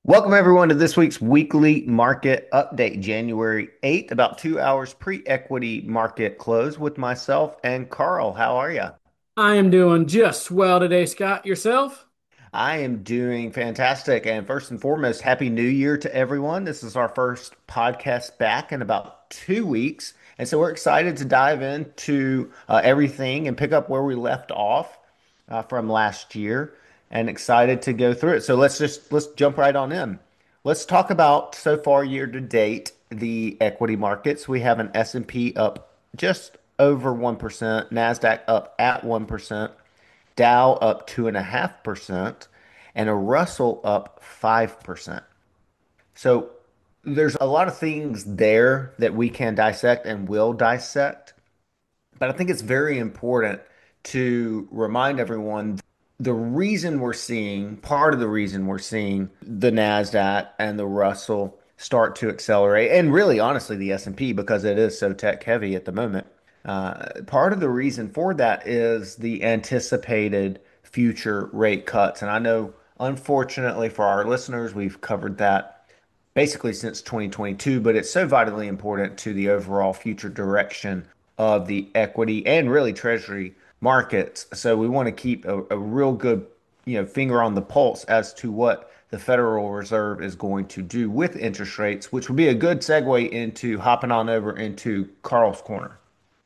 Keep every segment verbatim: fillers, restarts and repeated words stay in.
Welcome everyone to this week's weekly market update, January eighth, about two hours pre-equity market close with myself and Carl. How are you? I am doing just well today, Scott. Yourself? I am doing fantastic. And first and foremost, Happy New Year to everyone. This is our first podcast back in about two weeks. And so we're excited to dive into uh, everything and pick up where we left off uh, from last year and excited to go through it. So let's just let's jump right on in. Let's talk about so far year to date the equity markets. We have an S and P up just over one percent, NASDAQ up at one percent, Dow up two point five percent, and a Russell up five percent. So there's a lot of things there that we can dissect and will dissect. But I think it's very important to remind everyone the reason we're seeing, part of the reason we're seeing the NASDAQ and the Russell start to accelerate, and really honestly the S and P because it is so tech heavy at the moment. Uh, part of the reason for that is the anticipated future rate cuts. And I know, unfortunately for our listeners, we've covered that basically since twenty twenty-two, but it's so vitally important to the overall future direction of the equity and really treasury markets. So we want to keep a, a real good, you know, finger on the pulse as to what the Federal Reserve is going to do with interest rates, which would be a good segue into hopping on over into Carl's corner.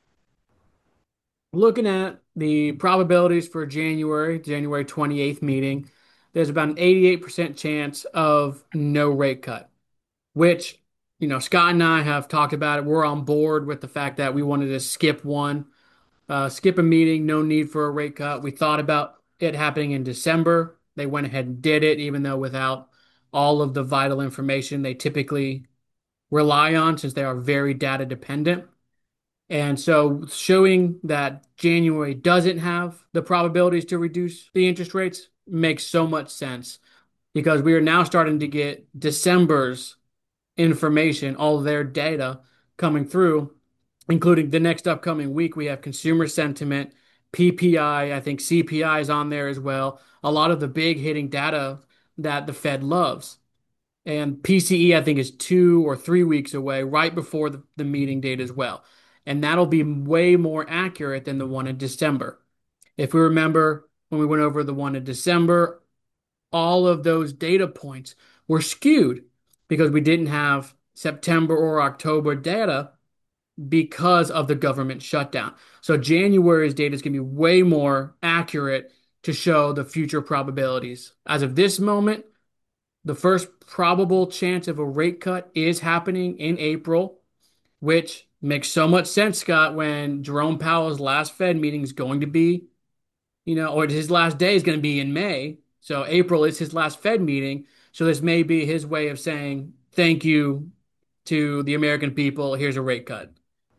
Looking at the probabilities for January, January twenty-eighth meeting, there's about an eighty-eight percent chance of no rate cut, which, you know, Scott and I have talked about it. We're on board with the fact that we wanted to skip one, uh, skip a meeting, no need for a rate cut. We thought about it happening in December. They went ahead and did it, even though without all of the vital information they typically rely on since they are very data dependent. And so showing that January doesn't have the probabilities to reduce the interest rates makes so much sense because we are now starting to get December's information, all their data coming through, including the next upcoming week. We have consumer sentiment, P P I, I I think C P I is on there as well. A lot of the big hitting data that the Fed loves. And P C E, I think, is two or three weeks away, right before the, the meeting date as well. And that'll be way more accurate than the one in December. If we remember when we went over the one in December, all of those data points were skewed because we didn't have September or October data because of the government shutdown. So January's data is going to be way more accurate to show the future probabilities. As of this moment, the first probable chance of a rate cut is happening in April, which makes so much sense, Scott, when Jerome Powell's last Fed meeting is going to be, you know, or his last day is going to be in May. So April is his last Fed meeting. So this may be his way of saying thank you to the American people. Here's a rate cut.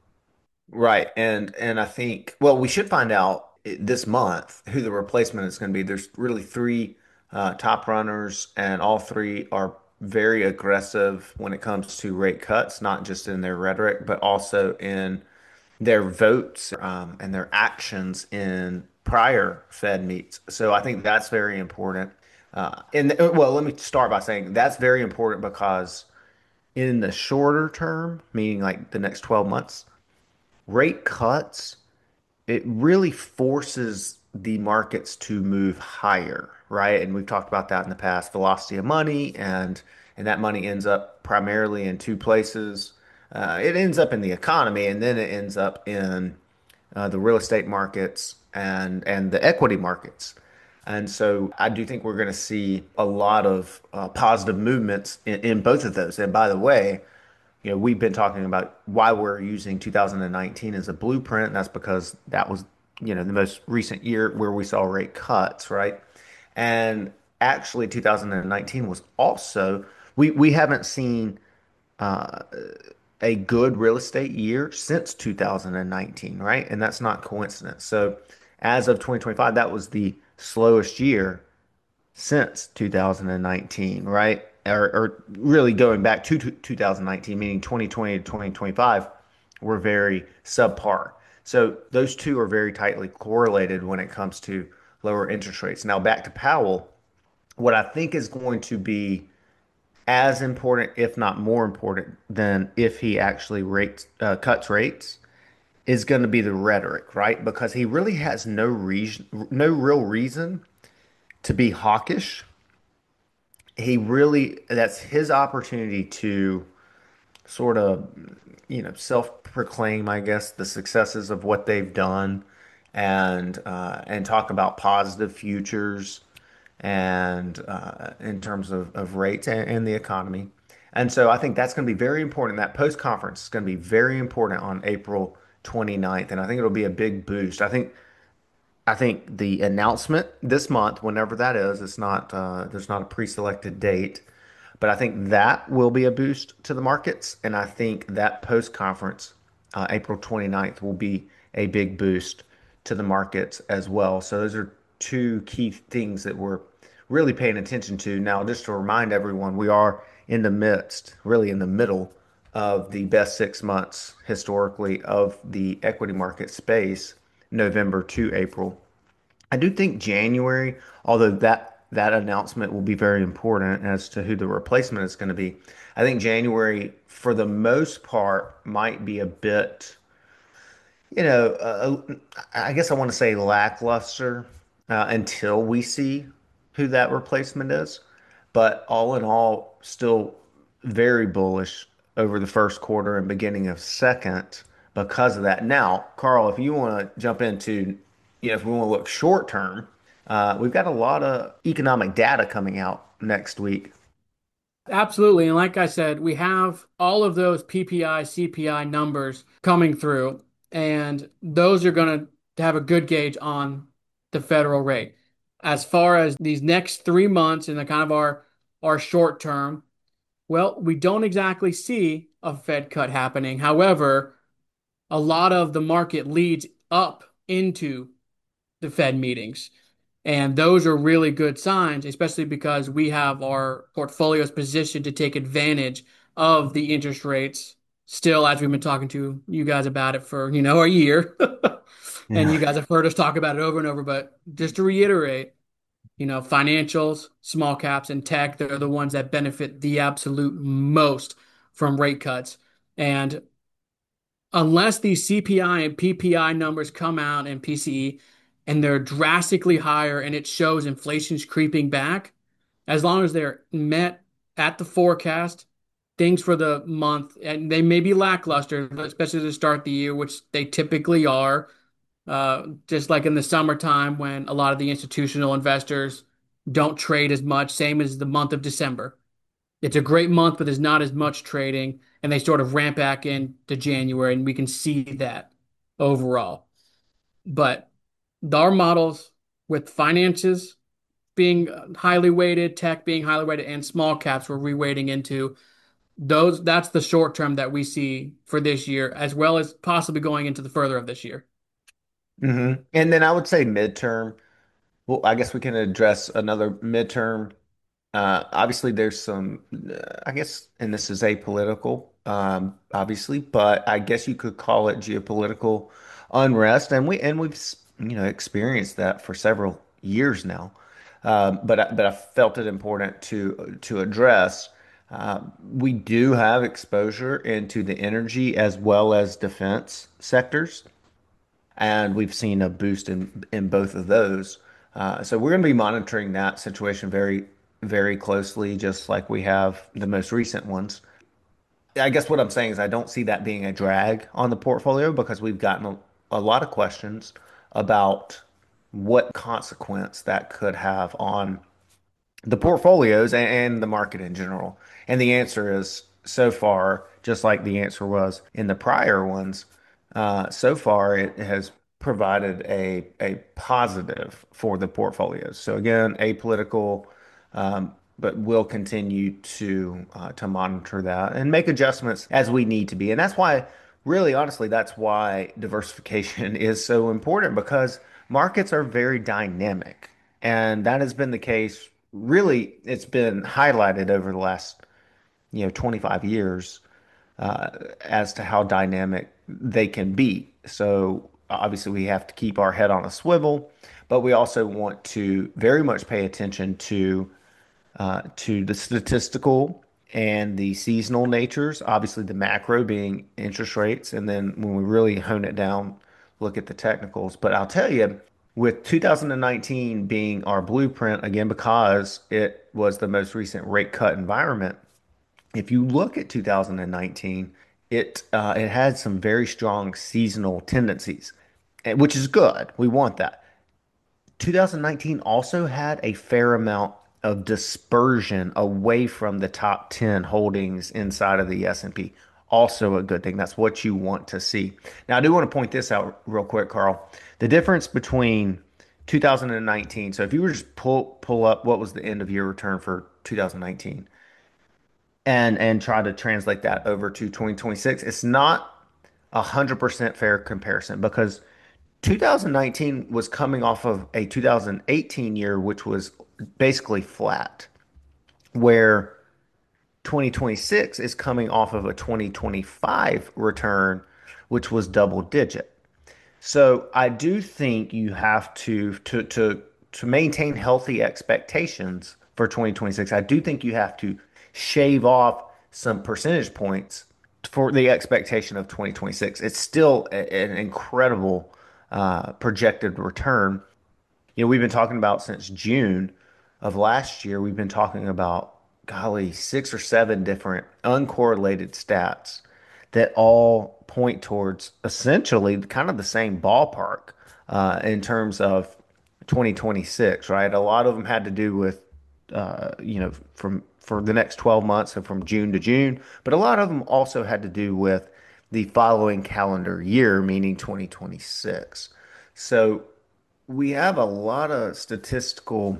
Right. And and I think, well, we should find out i- this month who the replacement is going to be. There's really three uh, top runners, and all three are very aggressive when it comes to rate cuts, not just in their rhetoric, but also in their votes um, and their actions in prior Fed meets. So I think that's very important. Uh, and well, let me start by saying that's very important because in the shorter term, meaning like the next twelve months, rate cuts, it really forces the markets to move higher, right? And we've talked about that in the past, velocity of money, and and that money ends up primarily in two places. Uh, it ends up in the economy, and then it ends up in uh, the real estate markets and and the equity markets. And so I do think we're going to see a lot of uh, positive movements in, in both of those. And by the way, you know, we've been talking about why we're using two thousand nineteen as a blueprint. And that's because that was, you know, the most recent year where we saw rate cuts, right? And actually, two thousand nineteen was also, we, we haven't seen uh, a good real estate year since two thousand nineteen, right? And that's not coincidence. So as of twenty twenty-five, that was the slowest year since two thousand nineteen, right? Or, or really going back to two thousand nineteen, meaning twenty twenty to twenty twenty-five, were very subpar. So those two are very tightly correlated when it comes to lower interest rates. Now back to Powell, what I think is going to be as important, if not more important, than if he actually rates uh, cuts rates is going to be the rhetoric, right? Because he really has no reason, no real reason to be hawkish. He really, that's his opportunity to sort of, you know, self-proclaim, I guess, the successes of what they've done and uh, and talk about positive futures and uh, in terms of, of rates and, and the economy. And so I think that's going to be very important. That post-conference is going to be very important on April twenty-ninth. And I think it'll be a big boost. I think I think the announcement this month, whenever that is, it's not uh, there's not a pre-selected date, but I think that will be a boost to the markets, and I think that post-conference, uh, April twenty-ninth, will be a big boost to the markets as well. So those are two key things that we're really paying attention to. Now, just to remind everyone, we are in the midst, really in the middle of the best six months historically of the equity market space, November to April. I do think January, although that that announcement will be very important as to who the replacement is going to be. I think January, for the most part, might be a bit, you know, uh, I guess I want to say lackluster uh, until we see who that replacement is. But all in all, still very bullish over the first quarter and beginning of second because of that. Now, Carl, if you want to jump into, you know, if we want to look short term, uh, we've got a lot of economic data coming out next week. Absolutely. And like I said, we have all of those P P I, C P I numbers coming through, and those are going to have a good gauge on the federal rate. As far as these next three months and the kind of our our short term, well, we don't exactly see a Fed cut happening. However, a lot of the market leads up into the Fed meetings. And those are really good signs, especially because we have our portfolios positioned to take advantage of the interest rates still, as we've been talking to you guys about it for, you know, a year. And you Yeah. guys have heard us talk about it over and over. But just to reiterate, you know, financials, small caps, and tech, they're the ones that benefit the absolute most from rate cuts. And unless these C P I and P P I numbers come out and P C E and they're drastically higher and it shows inflation's creeping back, as long as they're met at the forecast, things for the month, and they may be lackluster, especially to start the year, which they typically are, uh, just like in the summertime when a lot of the institutional investors don't trade as much, same as the month of December. It's a great month, but there's not as much trading, and they sort of ramp back into January, and we can see that overall. But our models with finances being highly weighted, tech being highly weighted, and small caps we're reweighting into those. That's the short term that we see for this year, as well as possibly going into the further of this year. hmm And then I would say midterm. Well, I guess we can address another midterm. Uh, obviously, there's some, uh, I guess, and this is apolitical, um, obviously, but I guess you could call it geopolitical unrest, and we and we've you know experienced that for several years now. Um, but I- but I felt it important to to address. Uh, we do have exposure into the energy as well as defense sectors and we've seen a boost in in both of those. Uh, so we're going to be monitoring that situation very, very closely, just like we have the most recent ones. I guess what I'm saying is I don't see that being a drag on the portfolio because we've gotten a, a lot of questions about what consequence that could have on the portfolios and, and the market in general. And the answer is so far, just like the answer was in the prior ones, uh, so far it has provided a a positive for the portfolios. So again, apolitical, um, but we'll continue to uh, to monitor that and make adjustments as we need to be. And that's why, really, honestly, that's why diversification is so important because markets are very dynamic. And that has been the case. Really, it's been highlighted over the last, you know, twenty-five years uh, as to how dynamic they can be. So obviously, we have to keep our head on a swivel, but we also want to very much pay attention to uh, to the statistical. and the seasonal natures, obviously the macro being interest rates, and then when we really hone it down, look at the technicals. But I'll tell you, with two thousand nineteen being our blueprint, again, because it was the most recent rate cut environment, if you look at two thousand nineteen, it uh, it had some very strong seasonal tendencies, eh, which is good. We want that. two thousand nineteen also had a fair amount of dispersion away from the top ten holdings inside of the S and P. Also a good thing. That's what you want to see. Now, I do want to point this out real quick, Carl. The difference between two thousand nineteen, so if you were just pull pull up what was the end of year return for two thousand nineteen and and try to translate that over to twenty twenty-six, it's not a one hundred percent fair comparison because two thousand nineteen was coming off of a two thousand eighteen year, which was basically flat, where twenty twenty-six is coming off of a twenty twenty-five return, which was double digit. So I do think you have to to to to maintain healthy expectations for twenty twenty-six. I do think you have to shave off some percentage points for the expectation of twenty twenty-six. It's still a- an incredible uh, projected return. You know, we've been talking about since June of last year, we've been talking about, golly, six or seven different uncorrelated stats that all point towards essentially kind of the same ballpark uh, in terms of twenty twenty-six, right? A lot of them had to do with, uh, you know, from for the next twelve months, so from June to June, but a lot of them also had to do with the following calendar year, meaning twenty twenty-six. So we have a lot of statistical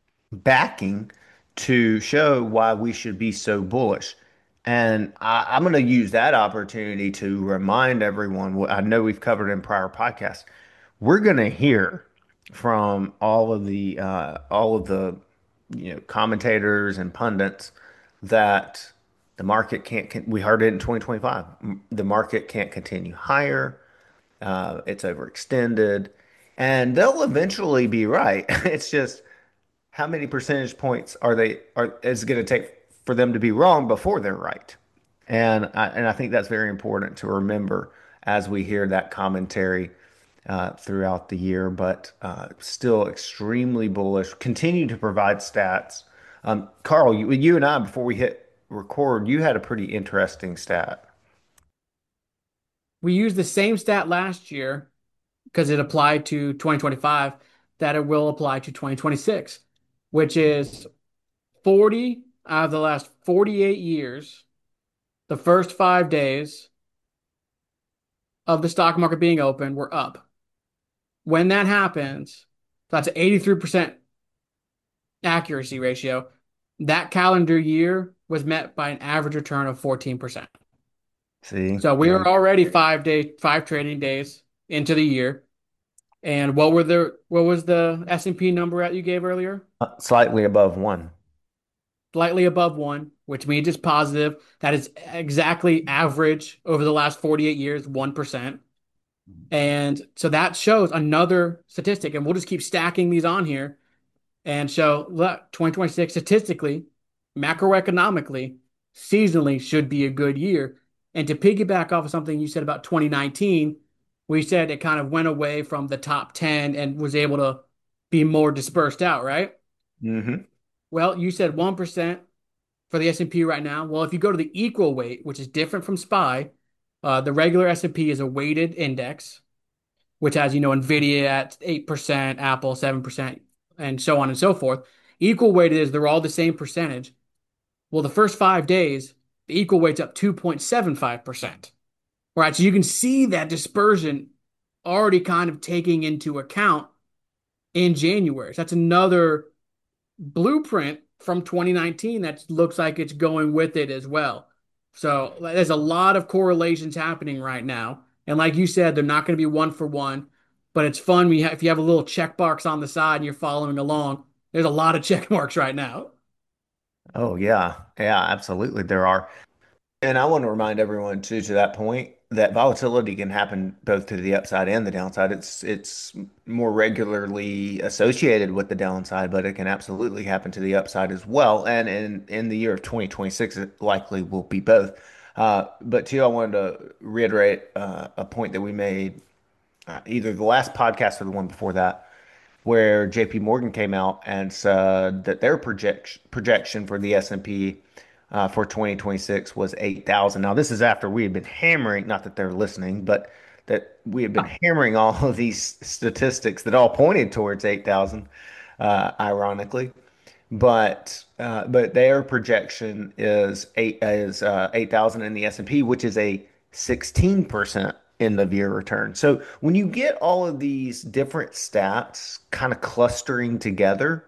backing to show why we should be so bullish. And I, I'm going to use that opportunity to remind everyone what I know we've covered in prior podcasts. We're going to hear from all of the uh, all of the you know commentators and pundits that the market can't. Con- we heard it in twenty twenty-five. The market can't continue higher. Uh, it's overextended, and they'll eventually be right. It's just how many percentage points are they are is it going to take for them to be wrong before they're right? And I, and I think that's very important to remember as we hear that commentary uh, throughout the year. But uh, still extremely bullish. Continue to provide stats. Um, Carl, you, you and I before we hit record, you had a pretty interesting stat. We used the same stat last year because it applied to twenty twenty-five that it will apply to twenty twenty-six, which is forty out of the last forty-eight years, the first five days of the stock market being open were up. When that happens, that's an eighty-three percent accuracy ratio. That calendar year was met by an average return of fourteen percent. See, So we there are you already five day, five trading days into the year. And what were the what was the S and P number that you gave earlier? go. Uh, slightly above one. Slightly above one, which means it's positive. That is exactly average over the last forty-eight years, one percent. And so that shows another statistic. And we'll just keep stacking these on here and show look, twenty twenty-six statistically, macroeconomically, seasonally should be a good year. And to piggyback off of something you said about twenty nineteen, we said it kind of went away from the top ten and was able to be more dispersed out, right? Hmm. Well, you said one percent for the S and P right now. Well, if you go to the equal weight, which is different from SPY, uh, the regular S and P is a weighted index, which has, you know, Nvidia at eight percent, Apple seven percent, and so on and so forth. Equal weighted is they're all the same percentage. Well, the first five days, the equal weight's up two point seven five percent. Right. So you can see that dispersion already kind of taking into account in January. So that's another blueprint from twenty nineteen that looks like it's going with it as well. So there's a lot of correlations happening right now. And like you said, they're not going to be one for one, but it's fun when you have, if you have a little check box on the side and you're following along. There's a lot of check marks right now. Oh yeah, yeah, absolutely. There are. And I want to remind everyone too, to that point. that volatility can happen both to the upside and the downside. It's it's more regularly associated with the downside, but it can absolutely happen to the upside as well. And in in the year of twenty twenty-six, it likely will be both. Uh, but too, I wanted to reiterate uh, a point that we made uh, either the last podcast or the one before that, where J P Morgan came out and said that their project projection for the S and P uh, for twenty twenty-six was eight thousand. Now, this is after we had been hammering, not that they're listening, but that we had been hammering all of these statistics that all pointed towards eight thousand, uh, ironically. But uh, but their projection is eight is uh, eight thousand in the S and P, which is a sixteen percent end of year return. So when you get all of these different stats kind of clustering together,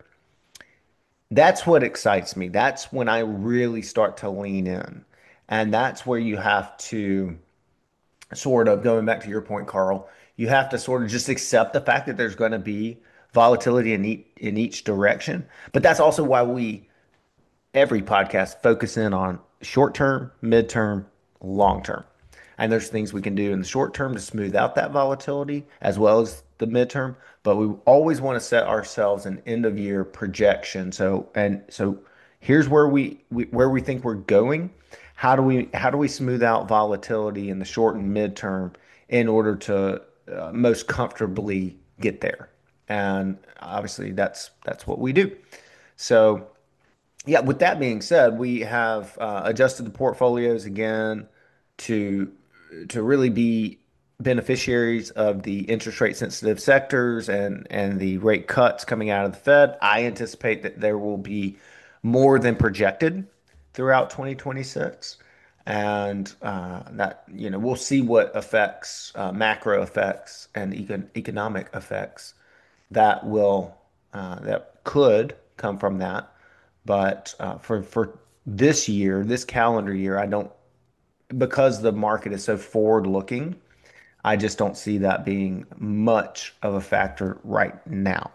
that's what excites me. That's when I really start to lean in. And that's where you have to sort of, going back to your point, Carl, you have to sort of just accept the fact that there's going to be volatility in each, in each direction. But that's also why we every podcast focus in on short term, midterm, long term. And there's things we can do in the short term to smooth out that volatility as well as the midterm. But we always want to set ourselves an end of year projection. So and so here's where we, we where we think we're going. How do we how do we smooth out volatility in the short and midterm in order to uh, most comfortably get there? And obviously that's that's what we do. So yeah, with that being said, we have uh, adjusted the portfolios again to to really be beneficiaries of the interest rate sensitive sectors and and the rate cuts coming out of the Fed. I anticipate that there will be more than projected throughout twenty twenty-six. And uh, that, you know, we'll see what effects, uh, macro effects and econ economic effects that will uh, that could come from that. But uh, for for this year, this calendar year, I don't because the market is so forward looking, I just don't see that being much of a factor right now.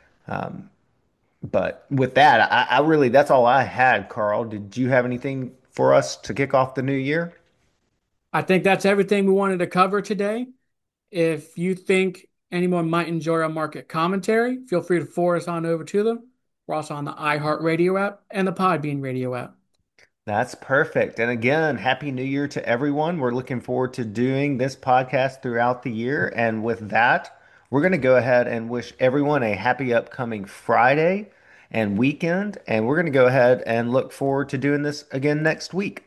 But with that, I, I really that's all I had, Carl. Did you have anything for us to kick off the new year? I think that's everything we wanted to cover today. If you think anyone might enjoy our market commentary, feel free to forward us on over to them. We're also on the iHeartRadio app and the Podbean Radio app. That's perfect. And again, Happy New Year to everyone. We're looking forward to doing this podcast throughout the year. And with that, we're going to go ahead and wish everyone a happy upcoming Friday and weekend. And we're going to go ahead and look forward to doing this again next week.